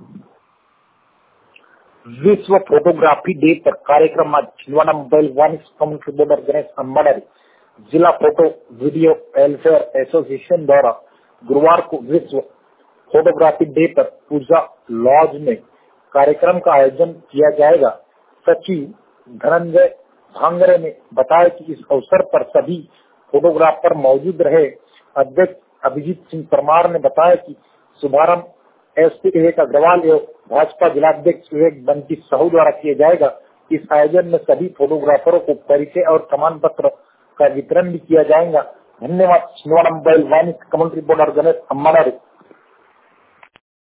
विश्व photography day पर कार्यक्रम आज छिंदवाड़ा मोबाइल वाणिज्य कम्युनिटी बोर्ड गणेश अम्बाड़े जिला फोटो वीडियो वेलफेयर एसोसिएशन द्वारा गुरुवार को विश्व फोटोग्राफी डे पर पूजा लॉज में कार्यक्रम का आयोजन किया जाएगा। सचिव धनंजय भांगरे ने बताया कि इस अवसर पर सभी फोटोग्राफर मौजूद रहे। अध्यक्ष अभिजीत सिंह परमार ने बताया कि शुभारंभ एसपी विवेक अग्रवाल एवं भाजपा जिलाध्यक्ष विवेक बंटी साहू द्वारा किया जाएगा। इस आयोजन में सभी फोटोग्राफरों को परिचय और प्रमाण पत्र का वितरण भी किया जाएगा। धन्यवाद। छिंदवाड़ा मोबाइल वाणिज्य कम्युनिटी बोर्ड गणेश अम्बाड़े।